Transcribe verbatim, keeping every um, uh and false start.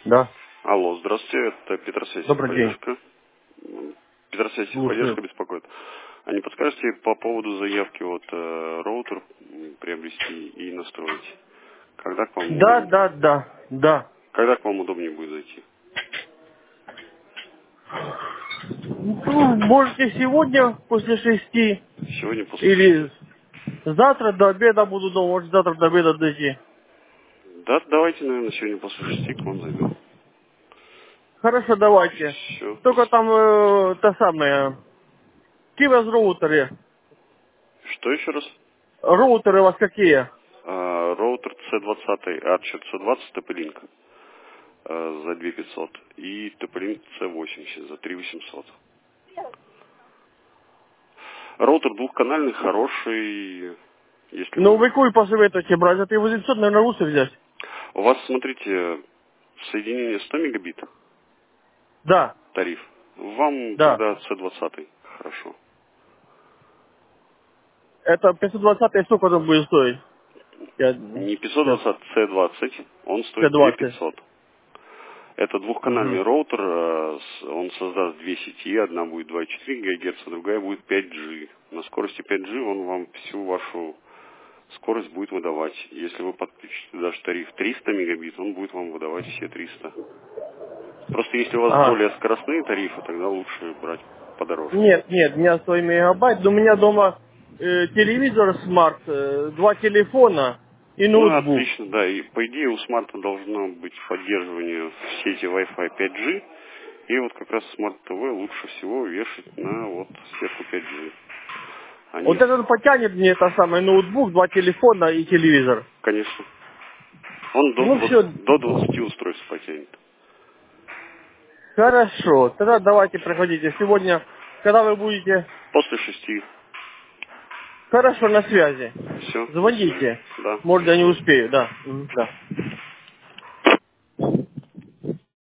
Да. Алло, здравствуйте, это Петросвязь Добрый день. поддержка. Петросвязь Слушаю. поддержка беспокоит. А не подскажете по поводу заявки вот э, роутер м, приобрести и настроить? Когда к вам Да, удобнее? да, да, да. Когда к вам удобнее будет зайти? Ну, можете сегодня после шести Сегодня после шести. или завтра до обеда буду дома, может завтра до обеда дойти. Да, давайте, наверное, сегодня после шести к вам зайду. Хорошо, давайте. Все. Только там э, та самая, какие у вас роутеры? Что еще раз? Роутеры у вас какие? А, роутер си двадцать от четыреста двадцать Топелинк э, за две тысячи пятьсот и Топелинк си восемьдесят за три тысячи восемьсот. Роутер двухканальный, хороший, если Ну, вы... вы какой посоветуете брать? Это восемьсот, наверное, лучше взять. У вас, смотрите, соединение сто мегабит, Да, тариф. Вам да. тогда си двадцать, хорошо. Это пятьсот двадцать, сколько там будет стоить? Я Не пятьсот сейчас. двадцать, си двадцать, он стоит две тысячи Т двадцать. пятьсот. Это двухканальный Угу. роутер, э, с- он создаст две сети, одна будет два и четыре ГГц, другая будет пять джи. На скорости пять джи он вам всю вашу скорость будет выдавать. Если вы подключите даже тариф триста мегабит, он будет вам выдавать все триста. Просто если у вас Ага. более скоростные тарифы, тогда лучше брать подороже. Нет, нет, у меня сто мегабайт, но у меня дома э, телевизор смарт, э, два телефона и Ну, ноутбук. отлично, да. И по идее у смарта должно быть поддерживание в сети Wi-Fi пять джи. И вот как раз смарт-ТВ лучше всего вешать на вот сетку пять джи. Они, Вот этот потянет мне это самое ноутбук, два телефона и телевизор. конечно, он до Ну все, двадцати, до двадцати устройств потянет. хорошо. Тогда давайте приходите. Сегодня, когда вы будете? После шести. Хорошо, на связи. Все, до свидания. Звоните. Да, Может, я не спасибо. успею, да. Мгм, да.